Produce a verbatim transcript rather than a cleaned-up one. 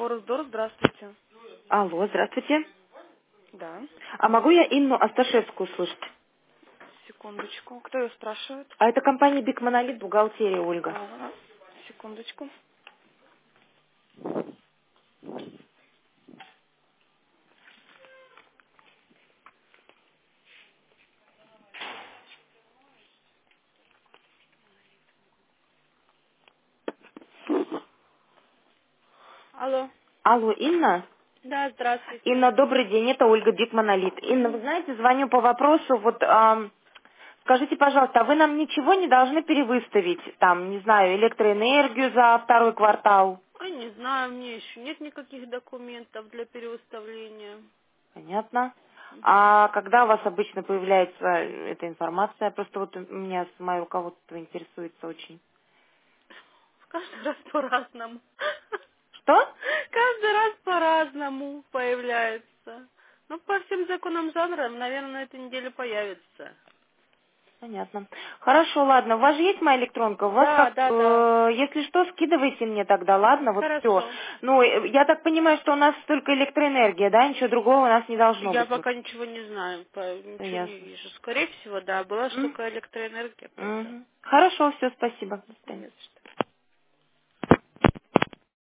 Форесдор, здравствуйте. Алло, здравствуйте. Да, А могу я Инну Асташевскую услышать? секундочку. Кто ее спрашивает? А это компания Биг Монолит, бухгалтерия, Ольга. Ага, секундочку. Алло. Алло, Инна? Да, здравствуйте. Инна, добрый день, это Ольга Биг Монолит. Инна, вы Мгм. знаете, звоню по вопросу, вот, ам, скажите, пожалуйста, а вы нам ничего не должны перевыставить, там, не знаю, электроэнергию за второй квартал? Ой, не знаю, мне еще нет никаких документов для переуставления. Понятно. А когда у вас обычно появляется эта информация? Просто вот у меня с мое руководство интересуется очень. Каждый раз по-разному. Что? Каждый раз по-разному появляется. Ну, по всем законам жанра, наверное, на этой неделе появится. Понятно. Хорошо, ладно. У вас же есть моя электронка? У вас Да, как, да, да. э, если что, скидывайте мне тогда, ладно? Вот все. Хорошо. Ну, э, я так понимаю, что у нас только электроэнергия, да? Ничего другого у нас не должно Я быть. Вот. пока ничего не знаю, по- Всё ничего не ясно. вижу. Скорее всего, да, была М? штука электроэнергия только. Мгм. Хорошо, все, спасибо. До свидания. Не за что.